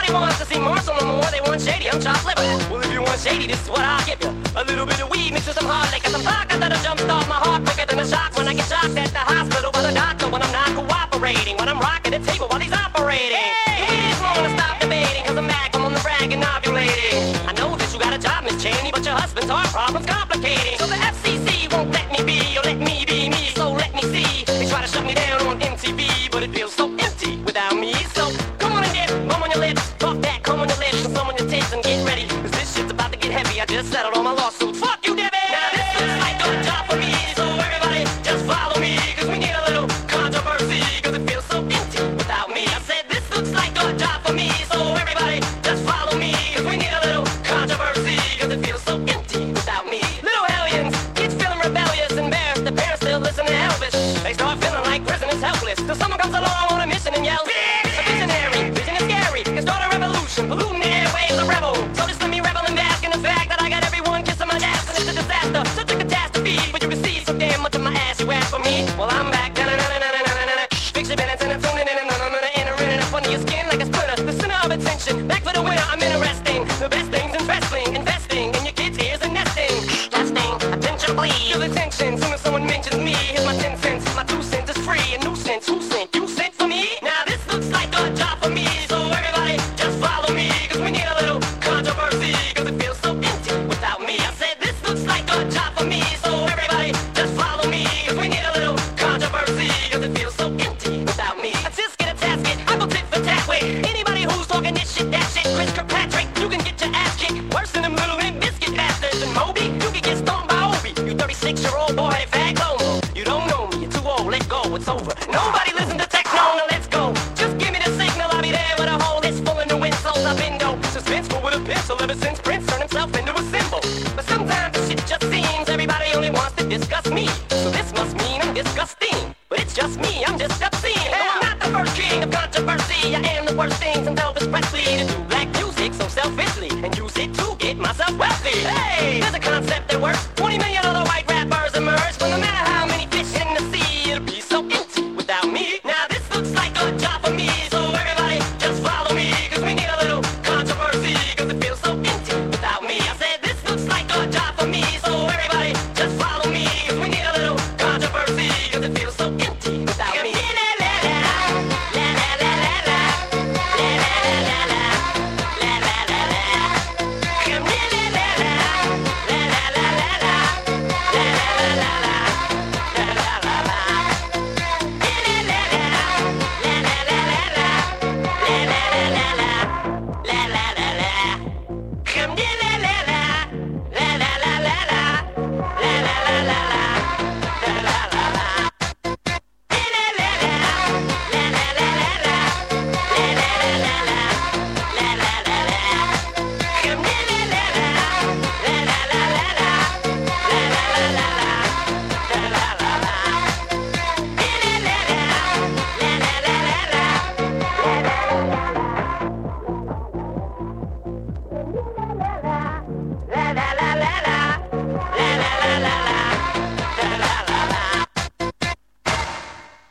Nobody wants to see Marshall no more. They want shady, I'm chopped liver. Well, if you want shady, this is what I'll give you. A little bit of weed mixed with some hard liquor, some vodka that'll jumpstart my heart quicker than a shock when I get shocked at the hospital by the doctor when I'm not cooperating, when I'm rocking the table while he's operating. Hey! We just wanna stop debating, cause I'm back, I'm on the brag and ovulating. I know that you got a job, Miss Cheney, but your husband's heart problem's complicating. So the FCC won't let me be, or let me be me, so let me see. They try to shut me down on MTV, but it feels so empty without me. So come on and dip, bum on your lips, talk that, come on your lips, and some on your tits, and get ready, cause this shit's about to get heavy. I just settled all my lawsuits. Fuck you, Debbie! Now this looks like a job for me, so everybody just follow me, cause we need a little controversy, cause it feels so empty without me. I said this looks like a job for me, so everybody just follow me, cause we need a little controversy, cause it feels so empty without me. Little hellions, kids feeling rebellious, embarrassed, the parents still listen to Elvis. They start feeling like prisoners helpless, till someone comes along on a mission and yells, "Bitch!" A visionary, vision is scary, can start a revolution, polluting the airwaves, a rebel. So just let me rebel and bask in the fact that I got everyone kissing my ass, and it's a disaster, such a catastrophe, but you receive so damn much of my ass, you ask for me. Well, I'm back, fix your minutes and I'm tuning in and entering it up under your skin like a splinter, the center of attention, back for the winner, I'm interesting, the best things in wrestling, investing in your kids' ears and nesting, testing, attention please, feel the tension, soon as someone mentions me, here's my 10 cents, my 2 cents is free, a nuisance, who sent, you sent for me? Now this looks like a job for me, so everybody just follow me, cause we need a little controversy, cause it feels so empty without me. I said this looks like a job for me, so everybody just follow me, cause we need a little controversy, cause it feels so empty without me. I just get a tasket, I go tit for tat with anybody who's talking this shit, that shit. Chris Kirkpatrick, you can get your ass kicked worse than them little Limp Bizkit bastards. And Moby, you can get stoned by Obi. You 36-year-old boy, headed fag homo. You don't know me, you're too old, let go, it's over. Nobody listen to techno, now let's go. Just give me the signal, I'll be there with a hole that's full of new insults. I've been dope, suspenseful with a pencil ever since Prince turned himself into a symbol. But sometimes the shit just seems everybody only wants to discuss me. So this must mean I'm disgusting. But it's just me, I'm just obscene. No, I'm not the first king of controversy. I am the worst thing since Elvis Presley to do black music so selfishly and use it to get myself wealthy. Hey, there's a